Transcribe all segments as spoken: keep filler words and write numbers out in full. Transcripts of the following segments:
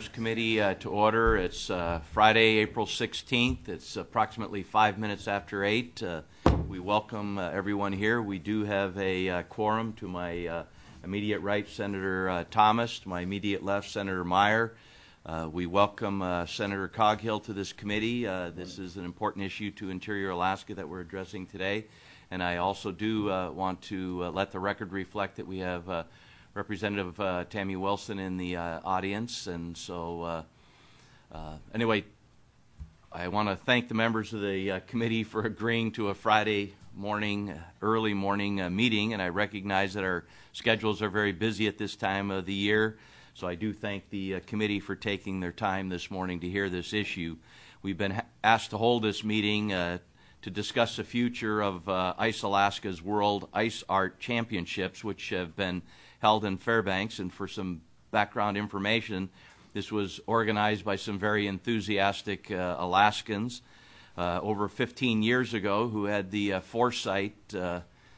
Committee uh, to order. It's uh, Friday, April sixteenth. It's approximately five minutes after eight. Uh, we welcome uh, everyone here. We do have a uh, quorum. To my uh, immediate right, Senator uh, Thomas. To my immediate left, Senator Meyer. Uh, we welcome uh, Senator Coghill to this committee. Uh, this is an important issue to Interior Alaska that we're addressing today. And I also do uh, want to uh, let the record reflect that we have uh, Representative uh, Tammy Wilson in the uh, audience. And so uh, uh, anyway, I want to thank the members of the uh, committee for agreeing to a Friday morning, early morning uh, meeting. And I recognize that our schedules are very busy at this time of the year. So I do thank the uh, committee for taking their time this morning to hear this issue. We've been ha- asked to hold this meeting uh, to discuss the future of uh, Ice Alaska's World Ice Art Championships, which have been held in Fairbanks. And for some background information, this was organized by some very enthusiastic uh, Alaskans uh, over fifteen years ago who had the uh, foresight uh, uh,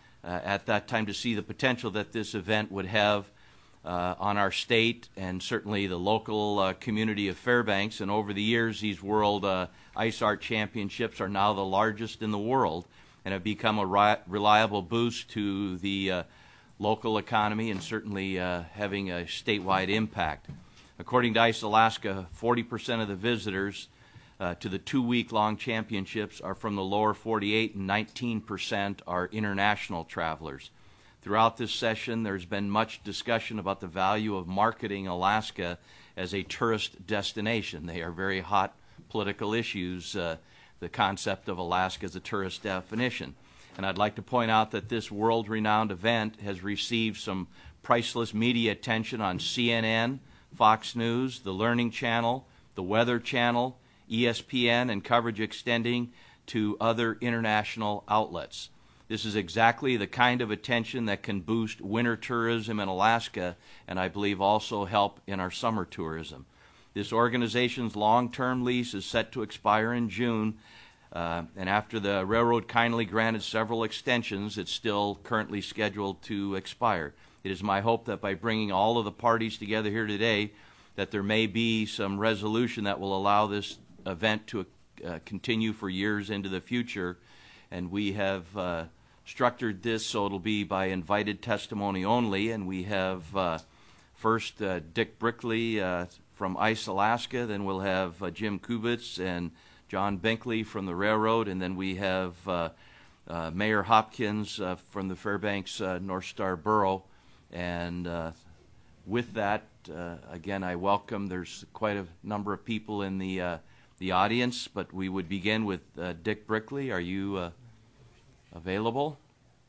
at that time to see the potential that this event would have Uh, on our state and certainly the local uh, community of Fairbanks. And over the years, these World uh, Ice Art Championships are now the largest in the world and have become a ri- reliable boost to the uh, local economy and certainly uh, having a statewide impact. According to Ice Alaska, forty percent of the visitors uh, to the two-week-long championships are from the lower forty-eight and nineteen percent are international travelers. Throughout this session, there's been much discussion about the value of marketing Alaska as a tourist destination. They are very hot political issues, uh, the concept of Alaska as a tourist definition. And I'd like to point out that this world-renowned event has received some priceless media attention on C N N, Fox News, the Learning Channel, the Weather Channel, E S P N, and coverage extending to other international outlets. This is exactly the kind of attention that can boost winter tourism in Alaska and I believe also help in our summer tourism. This organization's long-term lease is set to expire in June, uh, and after the railroad kindly granted several extensions, it's still currently scheduled to expire. It is my hope that by bringing all of the parties together here today, that there may be some resolution that will allow this event to uh, continue for years into the future. And we have uh, structured this so it'll be by invited testimony only. And we have uh, first uh, Dick Brickley uh, from Ice Alaska. Then we'll have uh, Jim Kubitz and John Binkley from the railroad. And then we have uh, uh, Mayor Hopkins uh, from the Fairbanks uh, North Star Borough. And uh, with that, uh, again, I welcome. There's quite a number of people in the uh, the audience, but we would begin with uh, Dick Brickley. Are you uh, available?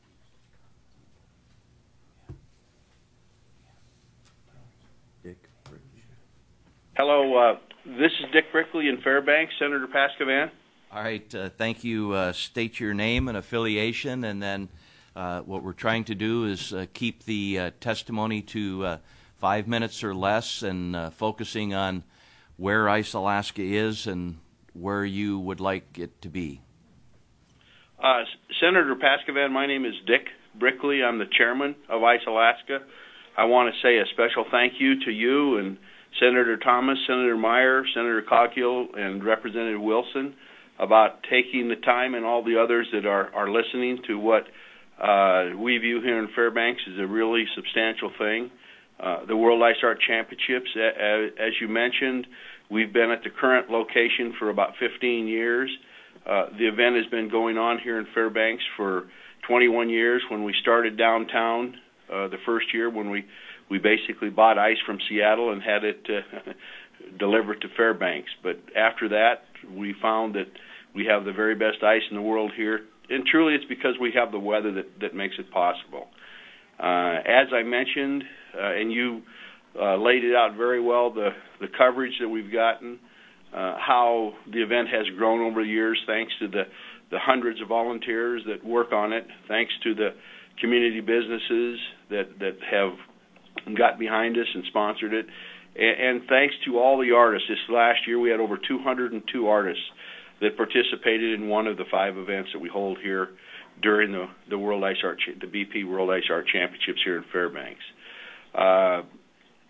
Dick Brickley. Hello, uh, this is Dick Brickley in Fairbanks, Senator Pascavan. All right, uh, thank you. Uh, state your name and affiliation, and then uh, what we're trying to do is uh, keep the uh, testimony to uh, five minutes or less and uh, focusing on where Ice Alaska is and where you would like it to be. Uh, Senator Pascavan, my name is Dick Brickley. I'm the chairman of Ice Alaska. I want to say a special thank you to you and Senator Thomas, Senator Meyer, Senator Coghill, and Representative Wilson about taking the time, and all the others that are, are listening to what uh, we view here in Fairbanks as a really substantial thing. Uh, the World Ice Art Championships, as you mentioned, we've been at the current location for about fifteen years. Uh, the event has been going on here in Fairbanks for twenty-one years. When we started downtown uh, the first year, when we, we basically bought ice from Seattle and had it uh, delivered to Fairbanks. But after that, we found that we have the very best ice in the world here, and truly it's because we have the weather that, that makes it possible. Uh, as I mentioned, uh, and you uh, laid it out very well, the, the coverage that we've gotten, uh, how the event has grown over the years thanks to the, the hundreds of volunteers that work on it, thanks to the community businesses that, that have got behind us and sponsored it, and, and thanks to all the artists. This last year we had over two hundred two artists that participated in one of the five events that we hold here during the, the World Ice Art, the B P World Ice Art Championships here in Fairbanks. Uh,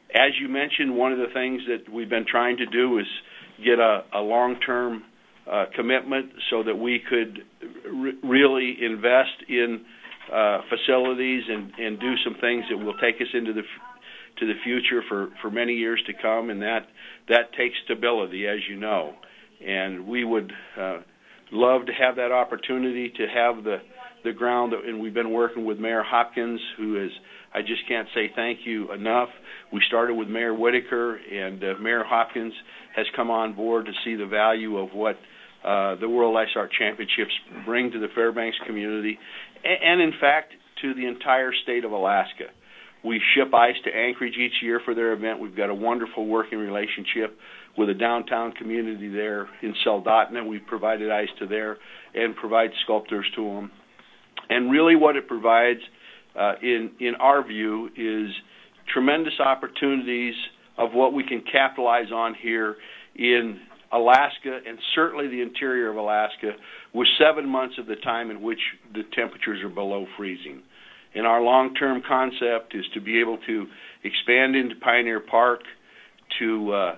as you mentioned, one of the things that we've been trying to do is get a, a long-term uh, commitment so that we could re- really invest in uh, facilities and, and do some things that will take us into the f- to the future for, for many years to come, and that that takes stability, as you know. And we would uh, love to have that opportunity to have the the ground, that, and we've been working with Mayor Hopkins, who is, I just can't say thank you enough. We started with Mayor Whitaker, and uh, Mayor Hopkins has come on board to see the value of what uh, the World Ice Art Championships bring to the Fairbanks community, and, and in fact to the entire state of Alaska. We ship ice to Anchorage each year for their event. We've got a wonderful working relationship with a downtown community there in Soldotna. We've provided ice to there and provide sculptors to them. And really what it provides, uh, in, in our view, is tremendous opportunities of what we can capitalize on here in Alaska, and certainly the interior of Alaska, with seven months of the time in which the temperatures are below freezing. And our long-term concept is to be able to expand into Pioneer Park, to uh,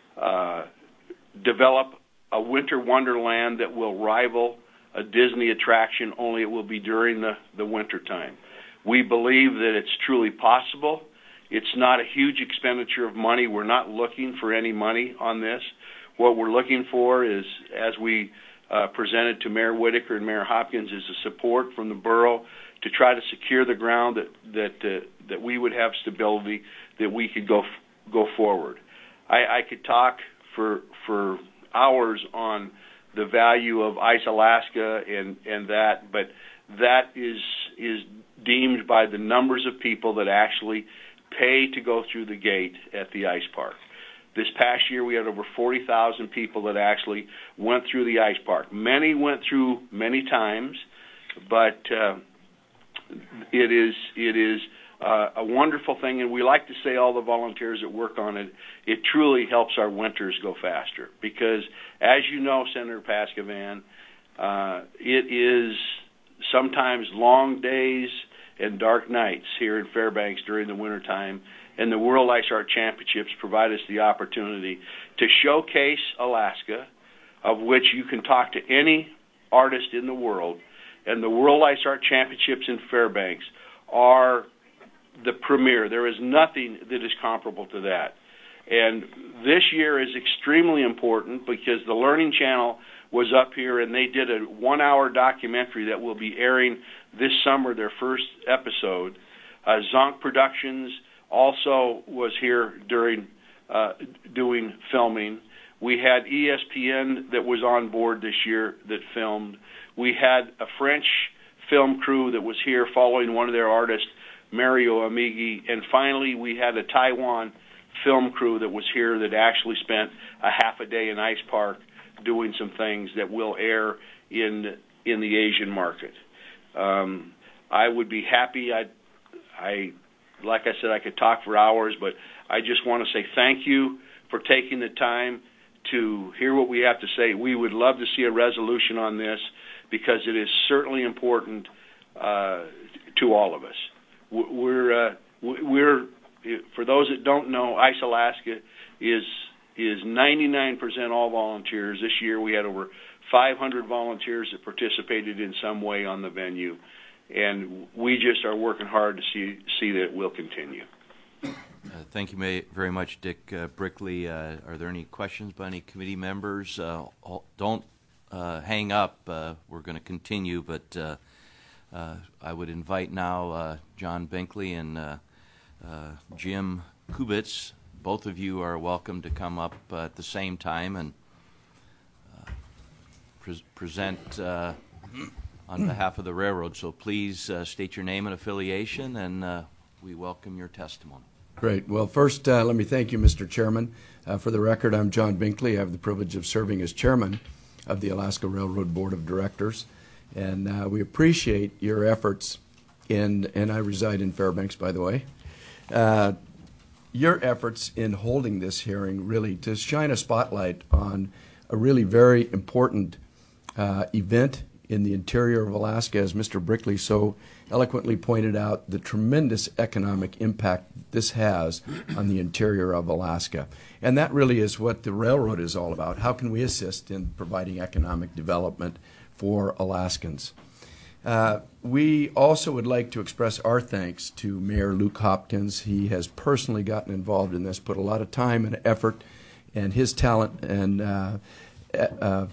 uh, develop a winter wonderland that will rival a Disney attraction, only it will be during the, the winter time. We believe that it's truly possible. It's not a huge expenditure of money. We're not looking for any money on this. What we're looking for is, as we uh, presented to Mayor Whitaker and Mayor Hopkins, is the support from the borough to try to secure the ground that that uh, that we would have stability, that we could go go forward. I, I could talk for for hours on the value of Ice Alaska and, and that, but that is is deemed by the numbers of people that actually pay to go through the gate at the ice park. This past year we had over forty thousand people that actually went through the ice park. Many went through many times, but uh, it is it is uh, a wonderful thing, and we like to say, all the volunteers that work on it, it truly helps our winters go faster, because as you know, Senator Pascavan, uh, it is sometimes long days and dark nights here in Fairbanks during the wintertime, and the World Ice Art Championships provide us the opportunity to showcase Alaska, of which you can talk to any artist in the world, and the World Ice Art Championships in Fairbanks are the premier. There is nothing that is comparable to that. And this year is extremely important because the Learning Channel was up here, and they did a one-hour documentary that will be airing this summer, their first episode. Uh, Zonk Productions also was here during uh, doing filming. We had E S P N that was on board this year that filmed. We had a French film crew that was here following one of their artists, Mario Amigi. And finally, we had a Taiwan film crew that was here that actually spent a half a day in Ice Park doing some things that will air in in the Asian market. Um, I would be happy. I, I, like I said, I could talk for hours, but I just want to say thank you for taking the time to hear what we have to say. We would love to see a resolution on this because it is certainly important uh, to all of us. We're uh, we're for those that don't know, Ice Alaska is is ninety-nine percent all volunteers. This year we had over five hundred volunteers that participated in some way on the venue, and we just are working hard to see see that it will continue. Uh, thank you may, very much, Dick uh, Brickley. Uh, are there any questions by any committee members? Uh, don't uh, hang up. Uh, we're going to continue, but uh, uh, I would invite now uh, John Binkley and uh, uh, Jim Kubitz. Both of you are welcome to come up uh, at the same time and uh, pre- present uh, on behalf of the railroad. So please uh, state your name and affiliation, and uh, we welcome your testimony. Great. Well, first, uh, let me thank you, Mister Chairman. Uh, for the record, I'm John Binkley. I have the privilege of serving as chairman of the Alaska Railroad Board of Directors, and uh, we appreciate your efforts in, and I reside in Fairbanks, by the way, uh, your efforts in holding this hearing really to shine a spotlight on a really very important uh, event in the interior of Alaska, as Mister Brickley so eloquently pointed out, the tremendous economic impact this has on the interior of Alaska. And that really is what the railroad is all about. How can we assist in providing economic development for Alaskans? Uh, we also would like to express our thanks to Mayor Luke Hopkins. He has personally gotten involved in this, put a lot of time and effort, and his talent and uh, uh,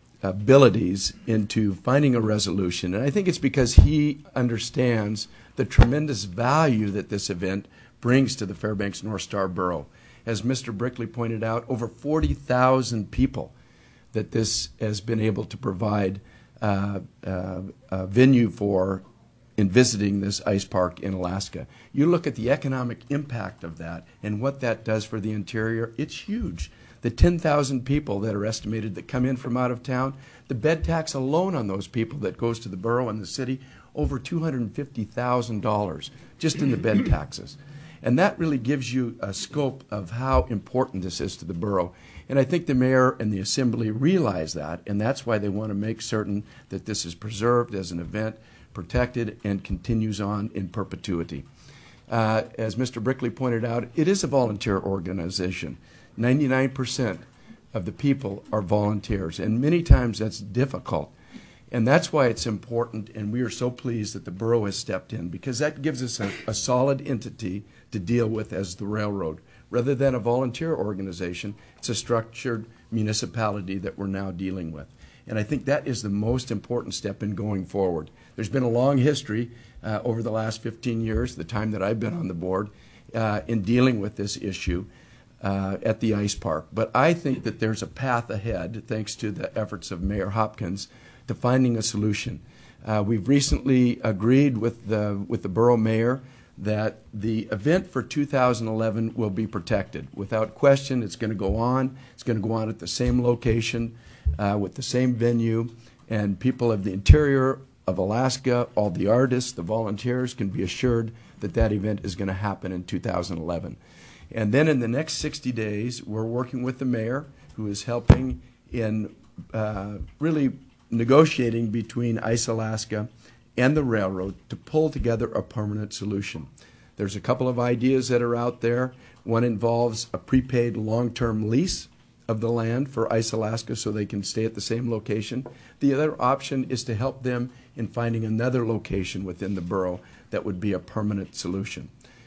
abilities into finding a resolution. And I think it's because he understands the tremendous value that this event brings to the Fairbanks North Star Borough. As Mister Brickley pointed out, over forty thousand people that this has been able to provide uh, uh, a venue for in visiting this ice park in Alaska. You look at the economic impact of that and what that does for the interior, it's huge. The ten thousand people that are estimated that come in from out of town, the bed tax alone on those people that goes to the borough and the city, over two hundred fifty thousand dollars just in the bed taxes. And that really gives you a scope of how important this is to the borough. And I think the mayor and the assembly realize that, and that's why they want to make certain that this is preserved as an event, protected, and continues on in perpetuity. Uh, as Mister Brickley pointed out, it is a volunteer organization. ninety-nine percent of the people are volunteers, and many times that's difficult. And that's why it's important, and we are so pleased that the borough has stepped in, because that gives us a, a solid entity to deal with as the railroad. Rather than a volunteer organization, it's a structured municipality that we're now dealing with. And I think that is the most important step in going forward. There's been a long history uh, over the last fifteen years, the time that I've been on the board, uh, in dealing with this issue uh, at the ice park. But I think that there's a path ahead, thanks to the efforts of Mayor Hopkins, to finding a solution. Uh, we've recently agreed with the with the borough mayor that the event for two thousand eleven will be protected. Without question, it's going to go on. It's going to go on at the same location, uh, with the same venue, and people of the interior of Alaska, all the artists, the volunteers, can be assured that that event is going to happen in two thousand eleven. And then in the next sixty days, we're working with the mayor, who is helping in uh, really negotiating between Ice Alaska and the railroad to pull together a permanent solution. There's a couple of ideas that are out there. One involves a prepaid long-term lease of the land for Ice Alaska so they can stay at the same location. The other option is to help them in finding another location within the borough that would be a permanent solution.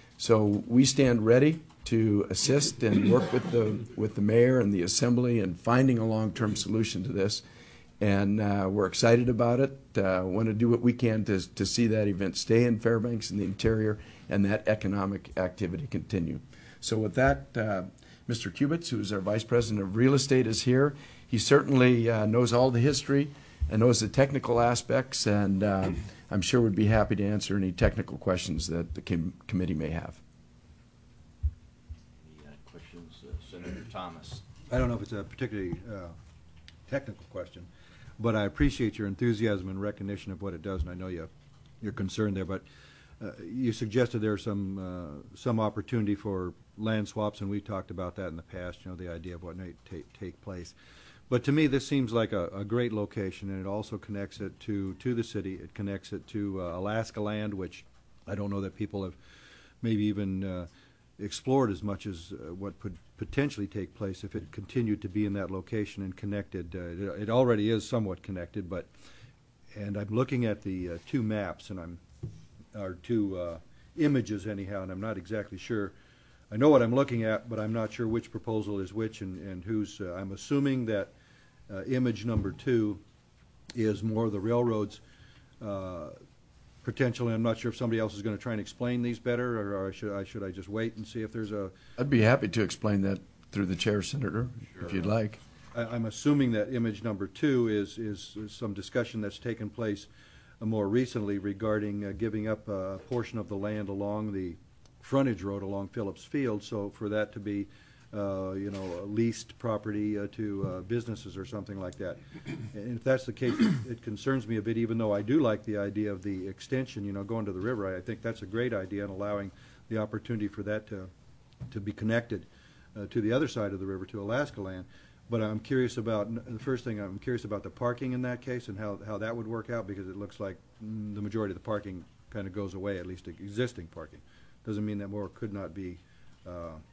So we stand ready to assist and work with the with the mayor and the assembly in finding a long-term solution to this. And uh, we're excited about it. Uh, want to do what we can to, to see that event stay in Fairbanks in the interior and that economic activity continue. So with that, uh, Mister Kubitz, who is our Vice President of Real Estate, is here. He certainly uh, knows all the history and knows the technical aspects, and uh, I'm sure would be happy to answer any technical questions that the com committee may have. Any uh, questions, uh, Senator Thomas? I don't know if it's a particularly uh, technical question, but I appreciate your enthusiasm and recognition of what it does, and I know you, you're concerned there. But uh, you suggested there's some uh, some opportunity for land swaps, and we've talked about that in the past. You know, the idea of what might take take place. But to me, this seems like a, a great location, and it also connects it to to the city. It connects it to uh, Alaska land, which I don't know that people have maybe even uh, explored as much as uh, what could potentially take place if it continued to be in that location and connected. Uh, it, it already is somewhat connected, but and I'm looking at the uh, two maps, and I'm or two uh, images anyhow, and I'm not exactly sure. I know what I'm looking at, but I'm not sure which proposal is which and, and who's. Uh, I'm assuming that uh, image number two is more of the railroad's uh, potential, and I'm not sure if somebody else is going to try and explain these better, or, or should I should I just wait and see if there's a. I'd be happy to explain that through the chair, Senator, sure. if you'd like. I, I'm assuming that image number two is is, is some discussion that's taken place uh, more recently regarding uh, giving up a portion of the land along the frontage road along Phillips Field, so for that to be, uh, you know, leased property uh, to uh, businesses or something like that. And if that's the case, it, it concerns me a bit, even though I do like the idea of the extension, you know, going to the river. I think that's a great idea, and allowing the opportunity for that to, to be connected uh, to the other side of the river, to Alaska land. But I'm curious about, the first thing, I'm curious about the parking in that case and how, how that would work out, because it looks like mm, the majority of the parking kind of goes away, at least existing parking. Doesn't mean that more could not be, uh,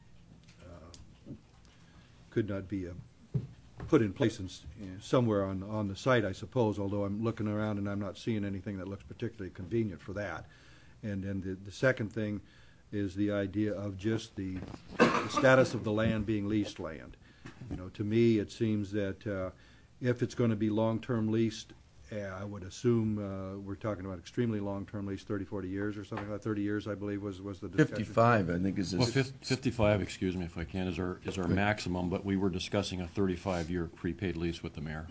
uh, could not be uh, put in place in, s- in somewhere on, on the site, I suppose, although I'm looking around and I'm not seeing anything that looks particularly convenient for that. And then the, the second thing is the idea of just the, the status of the land being leased land. You know, to me, it seems that uh, if it's going to be long-term leased, uh, I would assume uh, we're talking about extremely long-term lease, thirty, forty years or something like thirty years, I believe, was, was the discussion. fifty-five, I think, is Well, this. fif- fifty-five, excuse me if I can, is our, is our maximum, but we were discussing a thirty-five year prepaid lease with the mayor.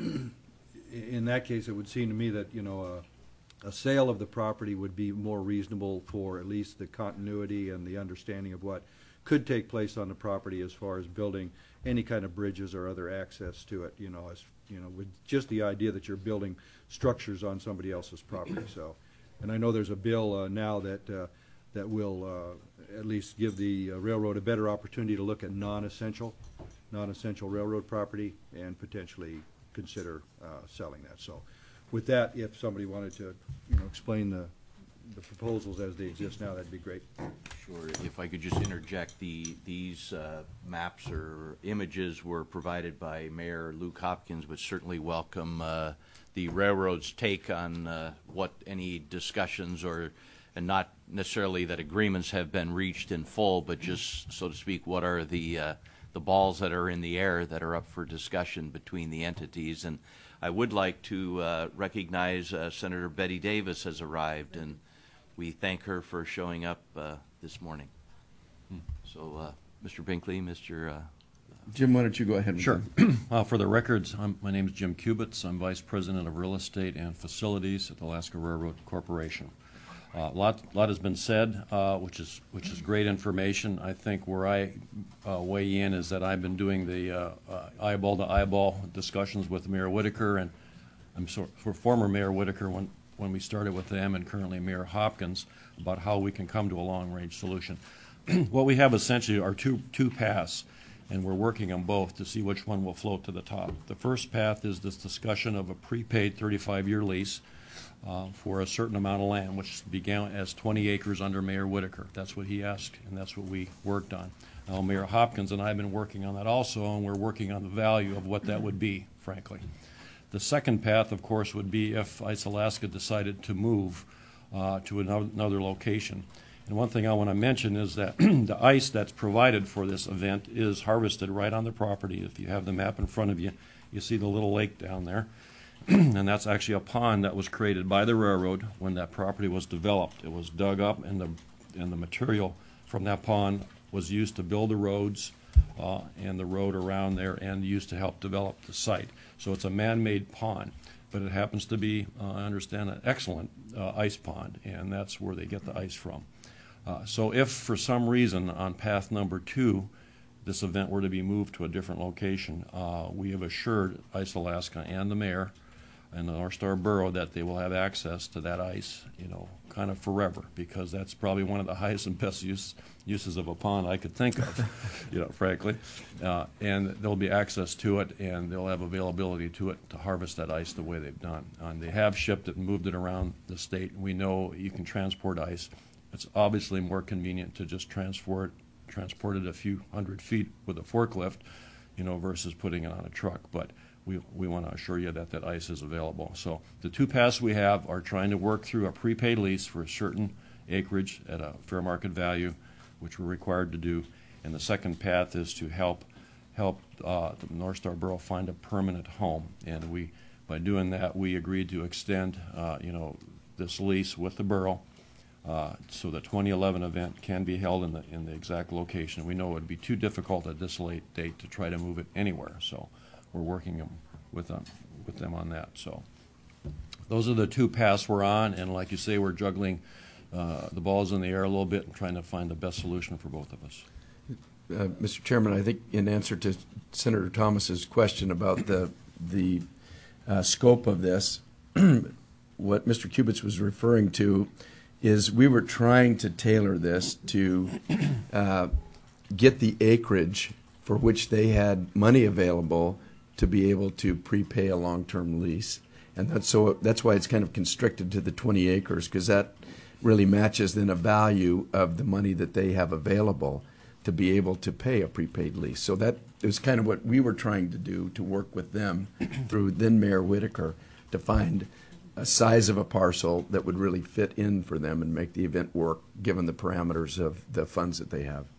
In that case, it would seem to me that, you know, a, a sale of the property would be more reasonable for at least the continuity and the understanding of what could take place on the property as far as building any kind of bridges or other access to it, you know, as, you know, with just the idea that you're building structures on somebody else's property, so. And I know there's a bill uh, now that, uh, that will uh, at least give the uh, railroad a better opportunity to look at non-essential, non-essential railroad property and potentially consider uh, selling that. So with that, if somebody wanted to, you know, explain the, the proposals as they exist now, that'd be great. Sure. If I could just interject, the, these uh, maps or images were provided by Mayor Luke Hopkins, would certainly welcome uh, the railroad's take on uh, what any discussions or, and not necessarily that agreements have been reached in full, but just, so to speak, what are the, uh, the balls that are in the air that are up for discussion between the entities. And I would like to uh, recognize uh, Senator Betty Davis has arrived, and we thank her for showing up uh, this morning. Hmm. So, uh, Mister Binkley, Mister Uh, Jim, why don't you go ahead? with Sure. that? Uh, for the records, I'm, my name is Jim Kubitz. I'm Vice President of Real Estate and Facilities at the Alaska Railroad Corporation. A uh, lot, lot has been said, uh, which is which is great information. I think where I uh, weigh in is that I've been doing the uh, uh, eyeball to eyeball discussions with Mayor Whitaker, and I'm so, for former Mayor Whitaker when when we started with them, and currently Mayor Hopkins, about how we can come to a long-range solution. What we have essentially are two two paths, and we're working on both to see which one will float to the top. The first path is this discussion of a prepaid thirty-five year lease uh, for a certain amount of land, which began as twenty acres under Mayor Whitaker. That's what he asked, and that's what we worked on. Now, Mayor Hopkins and I have been working on that also, and we're working on the value of what that would be, frankly. The second path, of course, would be if Ice Alaska decided to move uh, to another, another location. And one thing I want to mention is that the ice that's provided for this event is harvested right on the property. If you have the map in front of you, you see the little lake down there. And that's actually a pond that was created by the railroad when that property was developed. It was dug up, and the, and the material from that pond was used to build the roads uh, and the road around there, and used to help develop the site. So it's a man-made pond, but it happens to be, uh, I understand, an excellent uh, ice pond, and that's where they get the ice from. Uh, so if for some reason on path number two this event were to be moved to a different location, uh, we have assured Ice Alaska and the mayor and the North Star Borough that they will have access to that ice, you know, kind of forever, because that's probably one of the highest and best use, uses of a pond I could think of, you know, frankly. Uh, and there'll be access to it, and they'll have availability to it to harvest that ice the way they've done. And they have shipped it and moved it around the state. We know you can transport ice. It's obviously more convenient to just transport transport it a few hundred feet with a forklift, you know, versus putting it on a truck. But we we want to assure you that that ice is available. So the two paths we have are trying to work through a prepaid lease for a certain acreage at a fair market value, which we're required to do, and the second path is to help help uh, the North Star Borough find a permanent home. And we, by doing that, we agreed to extend, uh, you know, this lease with the borough. Uh, so the twenty eleven event can be held in the in the exact location. We know it would be too difficult at this late date to try to move it anywhere, so we're working with them with them on that. So those are the two paths we're on, and like you say, we're juggling uh, the balls in the air a little bit and trying to find the best solution for both of us. Uh, Mister Chairman, I think in answer to Senator Thomas's question about the the uh, scope of this, what Mister Kubitz was referring to is we were trying to tailor this to uh, get the acreage for which they had money available to be able to prepay a long-term lease. And that's, so that's why it's kind of constricted to the twenty acres, because that really matches then a value of the money that they have available to be able to pay a prepaid lease. So that is kind of what we were trying to do, to work with them through then Mayor Whitaker to find a size of a parcel that would really fit in for them and make the event work given the parameters of the funds that they have.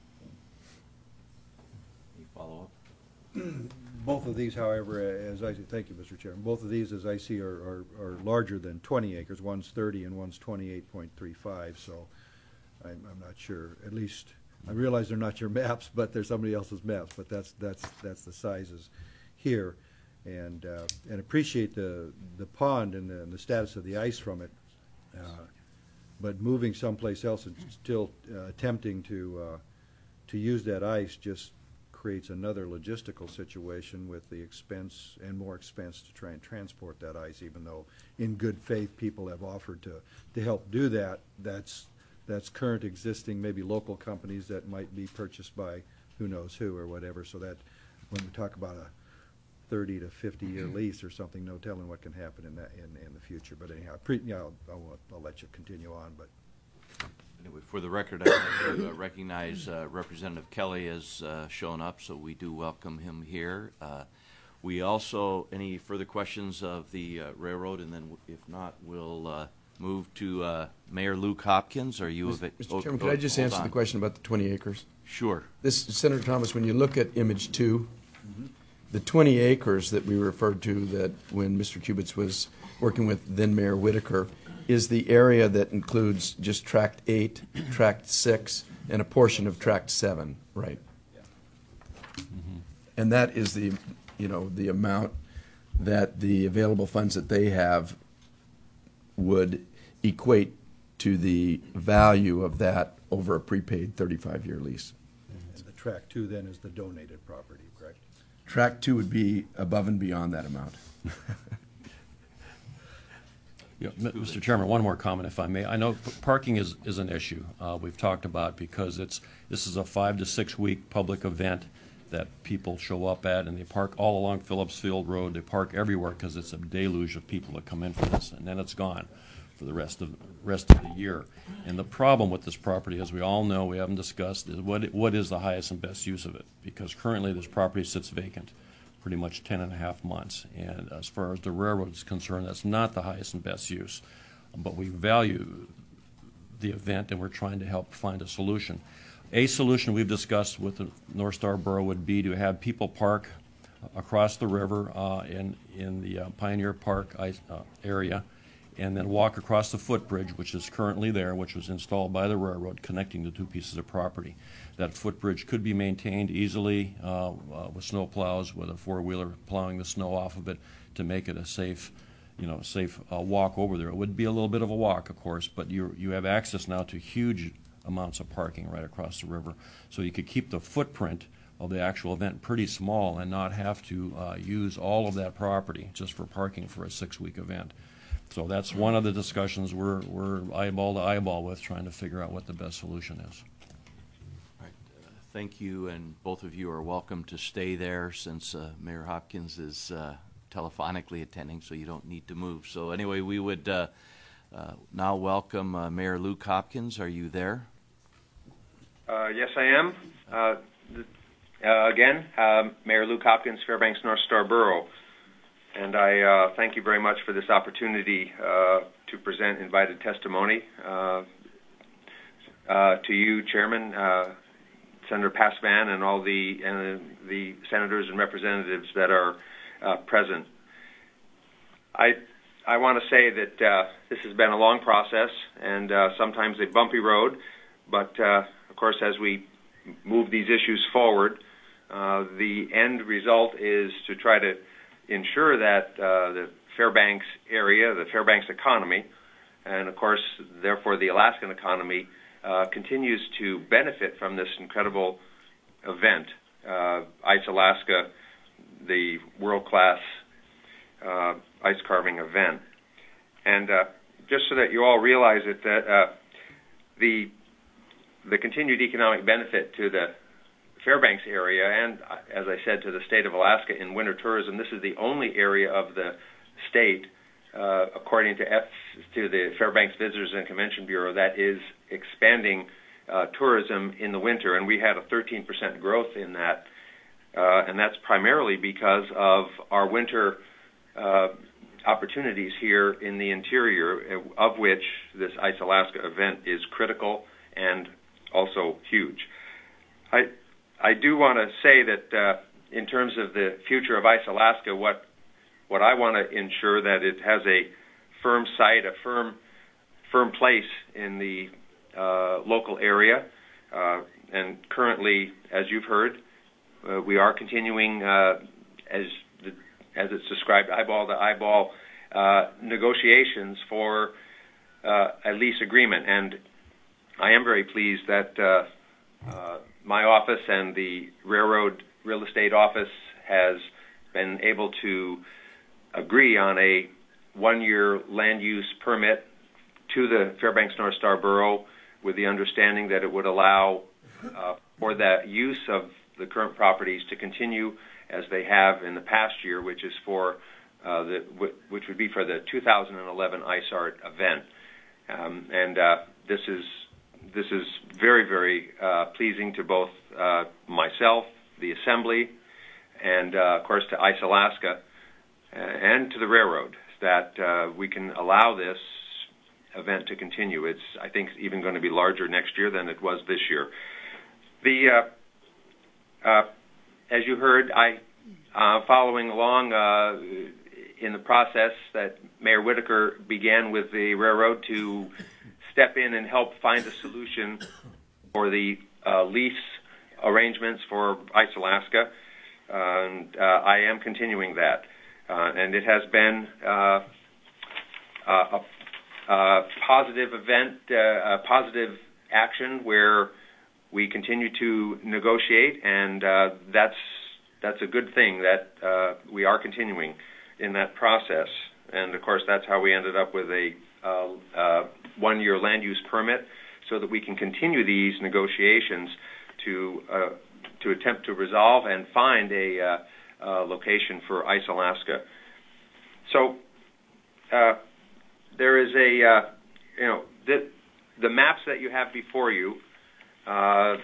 Any follow-up? Both of these, however, as I see, thank you, Mister Chairman, both of these, as I see, are, are, are larger than twenty acres. One's thirty and one's twenty-eight point three five, so I'm, I'm not sure. At least, I realize they're not your maps, but they're somebody else's maps, but that's, that's, that's the sizes here. And, uh, and appreciate the, the pond and the, and the status of the ice from it. Uh, but moving someplace else and still uh, attempting to, uh, to use that ice just creates another logistical situation with the expense and more expense to try and transport that ice, even though in good faith people have offered to, to help do that. That's, that's current existing, maybe local companies that might be purchased by who knows who or whatever, so that when we talk about a thirty to fifty year lease or something, no telling what can happen in that in, in the future. But anyhow, pre, yeah, I'll, I'll, I'll let you continue on. But anyway, for the record, I'd like to uh, recognize uh, Representative Kelly has uh, shown up, so we do welcome him here. Uh, we also, any further questions of the uh, railroad, and then if not, we'll uh, move to uh, Mayor Luke Hopkins. Are you? Mister Oh, Chairman, oh, could I just answer on. the question about the twenty acres? Sure. This, Senator Thomas, when you look at image two, mm-hmm. the twenty acres that we referred to that when Mister Cubits was working with then Mayor Whitaker is the area that includes just tract eight, tract six, and a portion of tract seven, right? yeah. Mm-hmm. And that is the, you know, the amount that the available funds that they have would equate to the value of that over a prepaid thirty-five year lease. And the track two then is the donated property, correct? Track two would be above and beyond that amount. Yeah, Mister Chairman, one more comment, if I may. I know p- parking is, is an issue uh, we've talked about because it's this is a five to six week public event that people show up at, and they park all along Phillips Field Road. They park everywhere because it's a deluge of people that come in for this, and then it's gone for the rest of rest of the year. And the problem with this property, as we all know, we haven't discussed, is what what is the highest and best use of it? Because currently this property sits vacant pretty much ten and a half months. And as far as the railroad is concerned, that's not the highest and best use. But we value the event, and we're trying to help find a solution. A solution we've discussed with the North Star Borough would be to have people park across the river uh, in, in the uh, Pioneer Park uh, area, and then walk across the footbridge, which is currently there, which was installed by the railroad, connecting the two pieces of property. That footbridge could be maintained easily uh, uh, with snow plows, with a four-wheeler plowing the snow off of it to make it a safe, you know, safe uh, walk over there. It would be a little bit of a walk, of course, but you you have access now to huge amounts of parking right across the river. So you could keep the footprint of the actual event pretty small and not have to uh, use all of that property just for parking for a six-week event. So that's one of the discussions we're, we're eyeball to eyeball with, trying to figure out what the best solution is. All right. Uh, thank you, and both of you are welcome to stay there since uh, Mayor Hopkins is uh, telephonically attending, so you don't need to move. So anyway, we would uh, uh, now welcome uh, Mayor Luke Hopkins. Are you there? Uh, yes, I am. Uh, th- uh, again, uh, Mayor Luke Hopkins, Fairbanks North Star Borough. And I uh, thank you very much for this opportunity uh, to present invited testimony uh, uh, to you, Chairman, uh, Senator Passvan, and all the and the senators and representatives that are uh, present. I I want to say that uh, this has been a long process and uh, sometimes a bumpy road, but uh, of course, as we move these issues forward, uh, the end result is to try to ensure that uh, the Fairbanks area, the Fairbanks economy, and of course, therefore, the Alaskan economy uh, continues to benefit from this incredible event, uh, Ice Alaska, the world-class uh, ice carving event. And uh, just so that you all realize it, that uh, the the continued economic benefit to the Fairbanks area, and as I said, to the state of Alaska in winter tourism. This is the only area of the state, uh, according to F, to the Fairbanks Visitors and Convention Bureau, that is expanding uh, tourism in the winter, and we had a thirteen percent growth in that, uh, and that's primarily because of our winter uh, opportunities here in the interior, of which this Ice Alaska event is critical and also huge. I I do want to say that uh, in terms of the future of Ice Alaska, what what I want to ensure that it has a firm site, a firm firm place in the uh, local area. Uh, and currently, as you've heard, uh, we are continuing uh, as the, as it's described, eyeball to eyeball uh, negotiations for uh, a lease agreement. And I am very pleased that uh, uh, my office and the Railroad Real Estate Office has been able to agree on a one-year land use permit to the Fairbanks North Star Borough, with the understanding that it would allow uh, for the use of the current properties to continue as they have in the past year, which is for uh, the which would be for the two thousand eleven Ice Art event. Um, and uh, this is this is very very uh, pleasing to both uh, myself, the Assembly, and uh, of course to Ice Alaska and to the railroad, that uh, we can allow this event to continue. It's, I think, even going to be larger next year than it was this year. The uh, uh, as you heard, I uh, following along uh, in the process that Mayor Whitaker began with the railroad to step in and help find a solution for the uh, lease arrangements for Ice Alaska, uh, and uh, I am continuing that. Uh, and it has been uh, a, a positive event, uh, a positive action where we continue to negotiate, and uh, that's that's a good thing that uh, we are continuing in that process. And of course, that's how we ended up with a uh, uh, one-year land use permit, so that we can continue these negotiations to uh, to attempt to resolve and find a uh, Uh, location for Ice Alaska. So uh, there is a, uh, you know, the, the maps that you have before you, uh,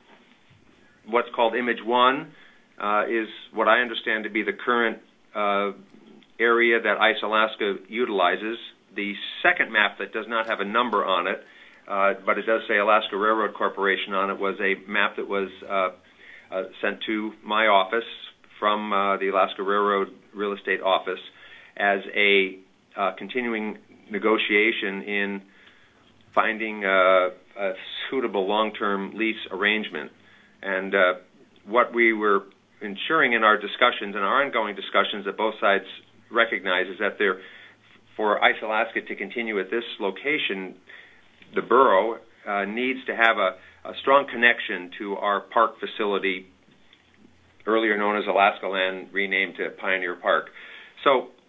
what's called Image one uh, is what I understand to be the current uh, area that Ice Alaska utilizes. The second map that does not have a number on it, uh, but it does say Alaska Railroad Corporation on it, was a map that was uh, uh, sent to my office from uh, the Alaska Railroad Real Estate Office as a uh, continuing negotiation in finding uh, a suitable long-term lease arrangement. And uh, what we were ensuring in our discussions and our ongoing discussions that both sides recognize is that there, for Ice Alaska to continue at this location, the borough uh, needs to have a, a strong connection to our park facility, earlier known as Alaska Land, renamed to Pioneer Park. So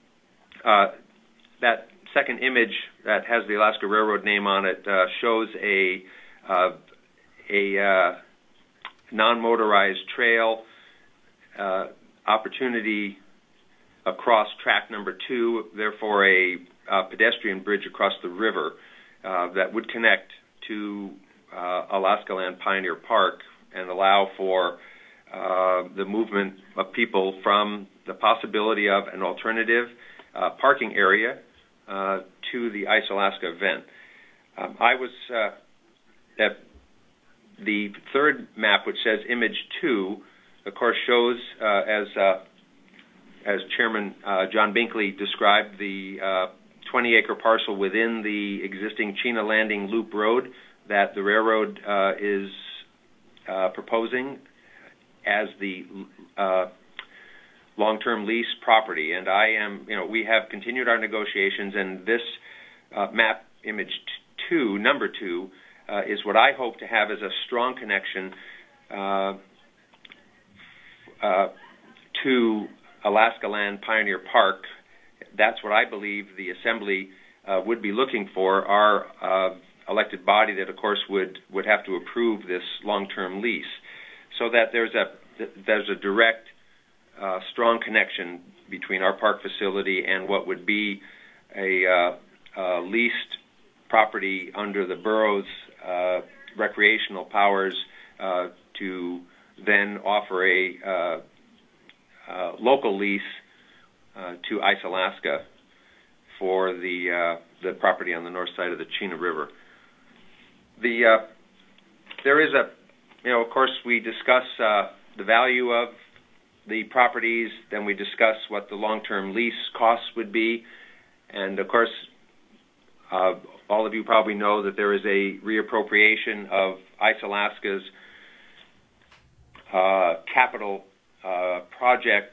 uh, that second image that has the Alaska Railroad name on it uh, shows a uh, a uh, non-motorized trail uh, opportunity across track number two, therefore a, a pedestrian bridge across the river uh, that would connect to uh, Alaska Land Pioneer Park and allow for Uh, the movement of people from the possibility of an alternative uh, parking area uh, to the Ice Alaska event. Um, I was uh, at the third map, which says Image two, of course, shows uh, as uh, as Chairman uh, John Binkley described, the twenty acre uh, parcel within the existing Chena Landing Loop Road that the railroad uh, is uh, proposing as the uh, long-term lease property. And I am, you know, we have continued our negotiations, and this uh, map, Image two, number two, uh, is what I hope to have as a strong connection uh, uh, to Alaska Land Pioneer Park. That's what I believe the Assembly uh, would be looking for, our uh, elected body that, of course, would, would have to approve this long-term lease. so that there's a there's a direct, uh, strong connection between our park facility and what would be a uh, uh, leased property under the borough's uh, recreational powers uh, to then offer a uh, uh, local lease uh, to Ice Alaska for the uh, the property on the north side of the Chena River. The uh, there is a, you know, of course, we discuss uh, the value of the properties, then we discuss what the long-term lease costs would be, and of course, uh, all of you probably know that there is a reappropriation of Ice Alaska's uh, capital uh, project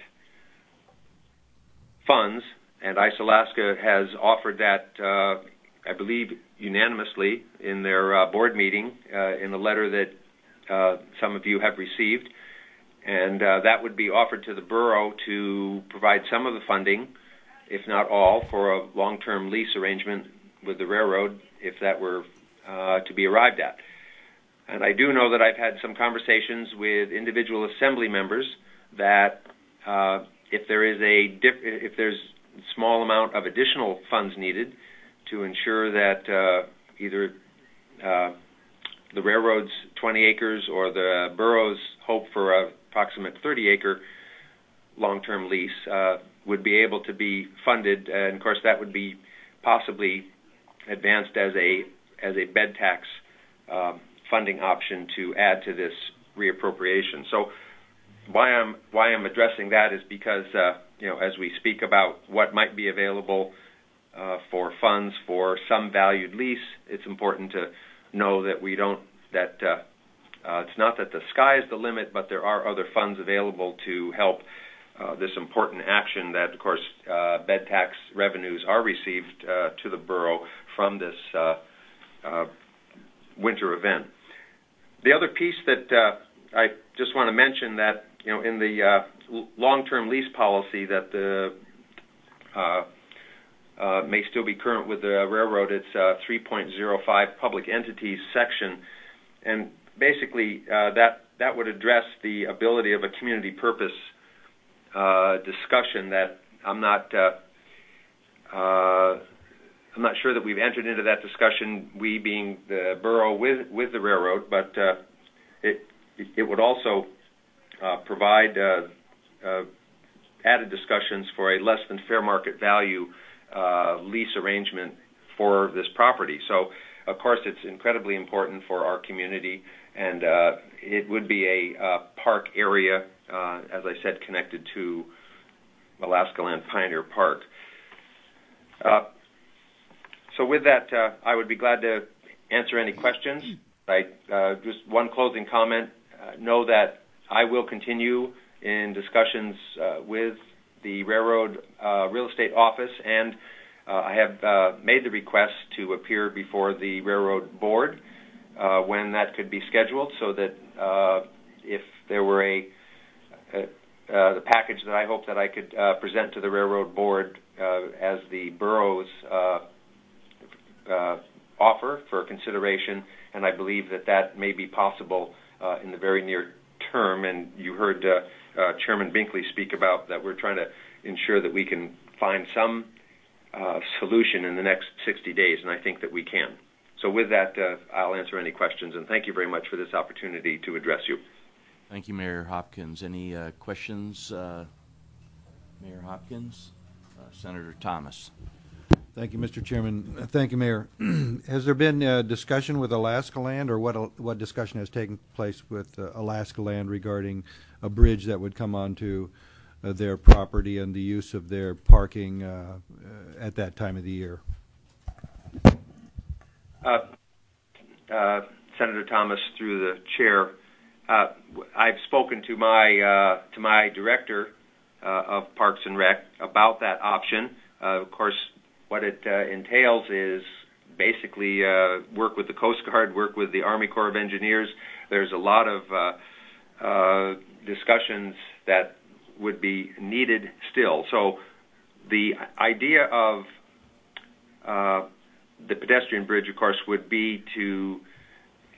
funds, and Ice Alaska has offered that, uh, I believe, unanimously in their uh, board meeting uh, in a letter that uh, some of you have received. And uh, that would be offered to the borough to provide some of the funding, if not all, for a long-term lease arrangement with the railroad, if that were uh, to be arrived at. And I do know that I've had some conversations with individual assembly members that uh, if there is a diff- if there's a small amount of additional funds needed to ensure that uh, either uh, the railroad's twenty acres or the borough's hope for a approximate thirty acre long-term lease uh, would be able to be funded, and of course that would be possibly advanced as a as a bed tax uh, funding option to add to this reappropriation. So why I'm why I'm addressing that is because uh, you know, as we speak about what might be available uh, for funds for some valued lease, it's important to know that we don't that. Uh, Uh, it's not that the sky is the limit, but there are other funds available to help uh, this important action that, of course, uh, bed tax revenues are received uh, to the borough from this uh, uh, winter event. The other piece that uh, I just want to mention that, you know, in the uh, long-term lease policy that the uh, uh, may still be current with the railroad, it's uh, three point oh five public entities section, and basically, uh, that that would address the ability of a community purpose uh, discussion that I'm not uh, uh, I'm not sure that we've entered into that discussion. We being the borough with with the railroad, but uh, it it would also uh, provide uh, uh, added discussions for a less than fair market value uh, lease arrangement for this property. So, of course, it's incredibly important for our community. And uh, it would be a uh, park area, uh, as I said, connected to Alaska Land Pioneer Park. Uh, so with that, uh, I would be glad to answer any questions. I, uh, just one closing comment. Uh, know that I will continue in discussions uh, with the Railroad uh, Real Estate Office, and uh, I have uh, made the request to appear before the Railroad Board Uh, when that could be scheduled, so that uh, if there were a, a uh, the package that I hope that I could uh, present to the Railroad Board uh, as the borough's uh, uh, offer for consideration, and I believe that that may be possible uh, in the very near term. And you heard uh, uh, Chairman Binkley speak about that we're trying to ensure that we can find some uh, solution in the next sixty days, and I think that we can. So with that, uh, I'll answer any questions, and thank you very much for this opportunity to address you. Thank you, Mayor Hopkins. Any uh, questions, uh, Mayor Hopkins? Uh, Senator Thomas. Thank you, Mister Chairman. Uh, thank you, Mayor. Has there been uh, discussion with Alaska Land, or what what discussion has taken place with uh, Alaska Land regarding a bridge that would come onto uh, their property and the use of their parking uh, uh, at that time of the year? Uh, uh, Senator Thomas, through the chair, uh, I've spoken to my uh, to my director uh, of Parks and Rec about that option. Uh, of course, what it uh, entails is basically uh, work with the Coast Guard, work with the Army Corps of Engineers. There's a lot of uh, uh, discussions that would be needed still. So the idea of uh, the pedestrian bridge, of course, would be to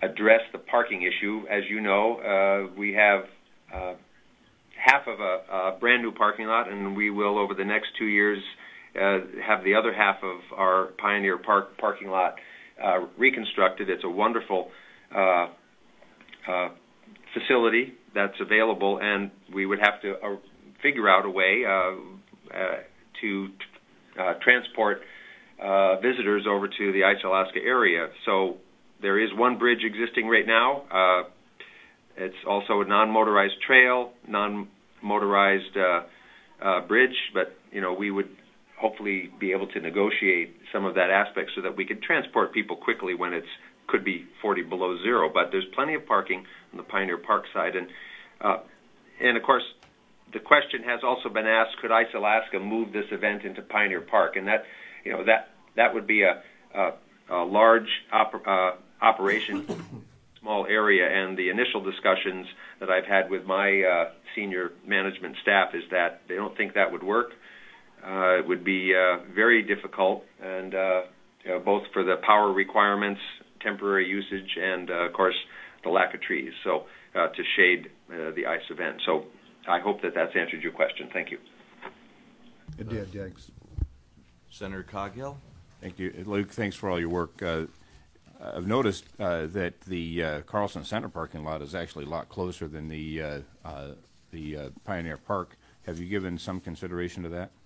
address the parking issue. As you know, uh, we have uh, half of a, a brand new parking lot, and we will, over the next two years, uh, have the other half of our Pioneer Park parking lot uh, reconstructed. It's a wonderful uh, uh, facility that's available, and we would have to uh, figure out a way uh, uh, to uh, transport uh, visitors over to the Ice-Alaska area. So there is one bridge existing right now. Uh, it's also a non-motorized trail, non-motorized uh, uh, bridge, but you know we would hopefully be able to negotiate some of that aspect so that we could transport people quickly when it's could be forty below zero. But there's plenty of parking on the Pioneer Park side, and uh, and of course the question has also been asked: could Ice-Alaska move this event into Pioneer Park? And that you know that that would be a, a, a large op- uh, operation, small area, and the initial discussions that I've had with my uh, senior management staff is that they don't think that would work. Uh, it would be uh, very difficult, and uh, you know, both for the power requirements, temporary usage, and uh, of course the lack of trees, so uh, to shade uh, the ice event. So I hope that that's answered your question. Thank you. It did, thanks. Senator Coghill. Thank you, Luke. Thanks for all your work. Uh, I've noticed uh, that the uh, Carlson Center parking lot is actually a lot closer than the uh, uh, the uh, Pioneer Park. Have you given some consideration to that?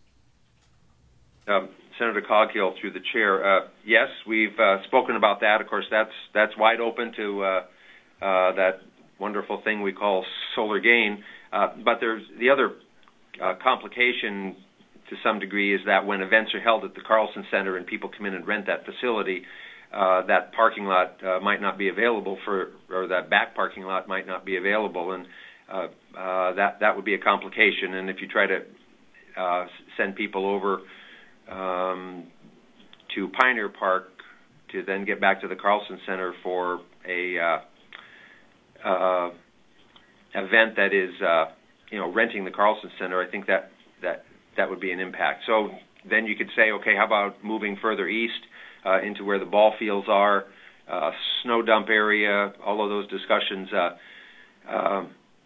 Um, Senator Coghill, through the chair, uh, yes, we've uh, spoken about that. Of course, that's that's wide open to uh, uh, that wonderful thing we call solar gain. Uh, but there's the other uh, complication to some degree is that when events are held at the Carlson Center and people come in and rent that facility, uh, that parking lot uh, might not be available for, or that back parking lot might not be available, and uh, uh, that that would be a complication. And if you try to uh, send people over um, to Pioneer Park to then get back to the Carlson Center for a uh, uh, event that is, uh, you know, renting the Carlson Center, I think that that that would be an impact. So then you could say, okay, how about moving further east uh, into where the ball fields are, uh, snow dump area? All of those discussions uh, uh,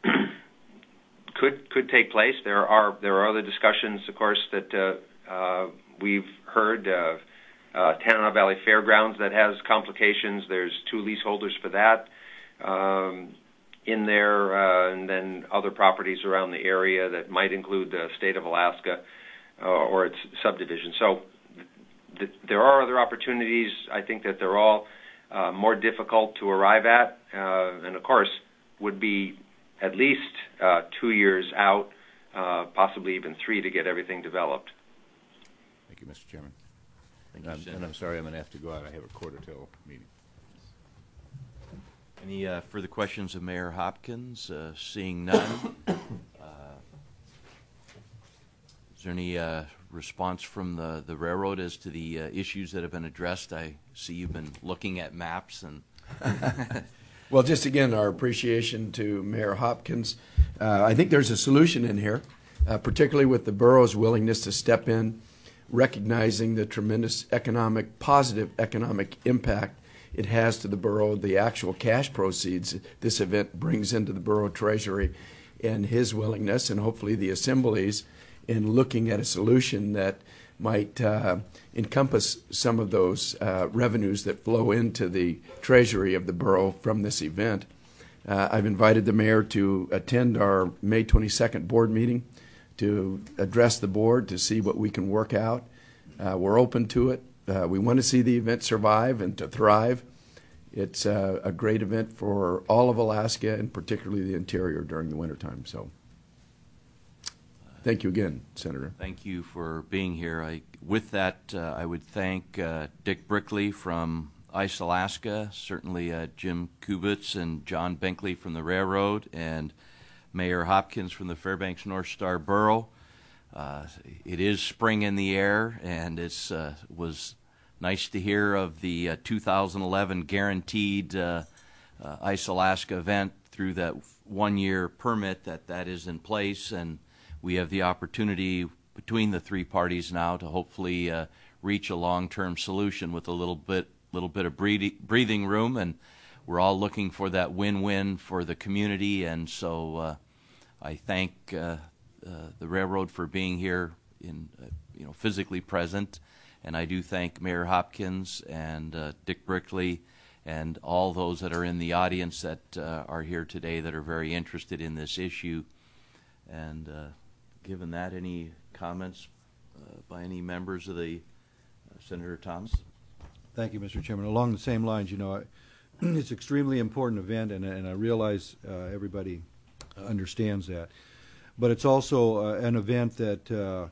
could could take place. There are there are other discussions, of course, that uh, uh, we've heard. Uh, uh, Tanana Valley Fairgrounds that has complications. There's two leaseholders for that um, in there, uh, and then other properties around the area that might include the state of Alaska uh, or its subdivision. So th- there are other opportunities. I think that they're all uh, more difficult to arrive at, uh, and of course would be at least uh, two years out, uh, possibly even three, to get everything developed. Thank you, Mister Chairman. Thank you, Um, Senator. and I'm sorry I'm going to have to go out. I have a quarter till meeting. Any uh, further questions of Mayor Hopkins? Uh, seeing none. Uh, is there any uh, response from the, the railroad as to the uh, issues that have been addressed? I see you've been looking at maps and. Well, just again, our appreciation to Mayor Hopkins. Uh, I think there's a solution in here, uh, particularly with the borough's willingness to step in, recognizing the tremendous economic, positive economic impact it has to the borough, the actual cash proceeds this event brings into the borough treasury, and his willingness, and hopefully the Assembly's, in looking at a solution that might uh, encompass some of those uh, revenues that flow into the treasury of the borough from this event. Uh, I've invited the mayor to attend our May twenty-second board meeting to address the board to see what we can work out. Uh, we're open to it. Uh, we want to see the event survive and to thrive. It's uh, a great event for all of Alaska and particularly the interior during the wintertime. So thank you again, Senator. Thank you for being here. I, with that, uh, I would thank uh, Dick Brickley from Ice-Alaska, certainly uh, Jim Kubitz and John Binkley from the railroad, and Mayor Hopkins from the Fairbanks North Star Borough. Uh, it is spring in the air, and it uh, was nice to hear of the uh, two thousand eleven guaranteed uh, uh, Ice-Alaska event through that one-year permit that that is in place, and we have the opportunity between the three parties now to hopefully uh, reach a long-term solution with a little bit little bit of breathing room. And we're all looking for that win-win for the community, and so uh, I thank uh, uh, the railroad for being here, in uh, you know, physically present, and I do thank Mayor Hopkins and uh, Dick Brickley and all those that are in the audience that uh, are here today that are very interested in this issue. And uh, given that, any comments uh, by any members of the uh, Senator Thomas? Thank you, Mister Chairman. Along the same lines, you know, I, it's an extremely important event, and, and I realize uh, everybody understands that. But it's also uh, an event that, uh,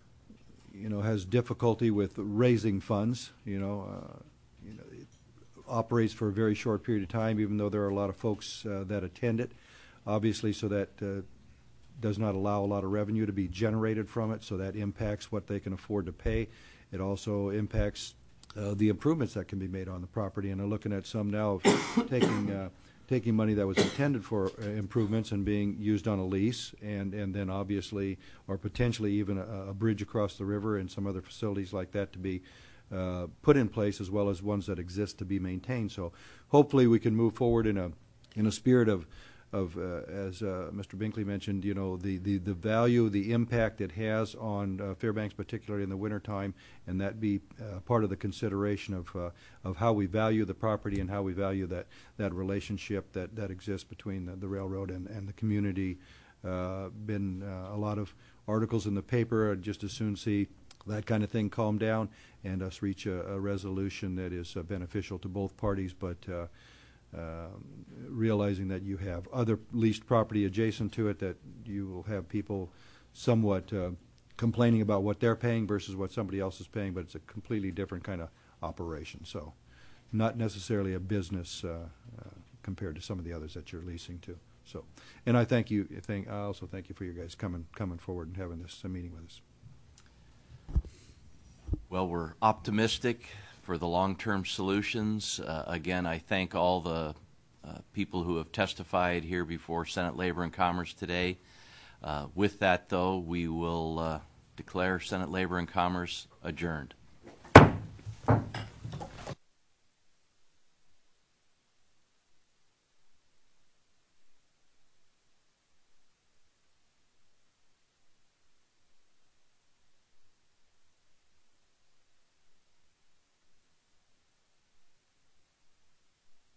you know, has difficulty with raising funds. You know, uh, you know, it operates for a very short period of time, even though there are a lot of folks uh, that attend it. Obviously, so that uh, does not allow a lot of revenue to be generated from it, so that impacts what they can afford to pay. It also impacts uh, the improvements that can be made on the property, and I'm looking at some now of taking uh, taking money that was intended for uh, improvements and being used on a lease, and, and then obviously, or potentially even a, a bridge across the river and some other facilities like that to be uh, put in place, as well as ones that exist to be maintained. So hopefully we can move forward in a in a spirit of of, uh, as uh, Mister Binkley mentioned, you know, the, the, the value, the impact it has on uh, Fairbanks, particularly in the wintertime, and that be uh, part of the consideration of uh, of how we value the property and how we value that, that relationship that, that exists between the, the railroad and, and the community. Uh, been uh, a lot of articles in the paper. I'd just as soon see that kind of thing calm down and us reach a, a resolution that is uh, beneficial to both parties, but uh, Uh, realizing that you have other leased property adjacent to it, that you will have people somewhat uh, complaining about what they're paying versus what somebody else is paying, but it's a completely different kind of operation. So not necessarily a business uh, uh, compared to some of the others that you're leasing to. So, and I thank you. Thank, I also thank you for you guys coming coming forward and having this uh, meeting with us. Well, we're optimistic for the long-term solutions. Uh, again, I thank all the uh, people who have testified here before Senate Labor and Commerce today. Uh, with that, though, we will uh, declare Senate Labor and Commerce adjourned.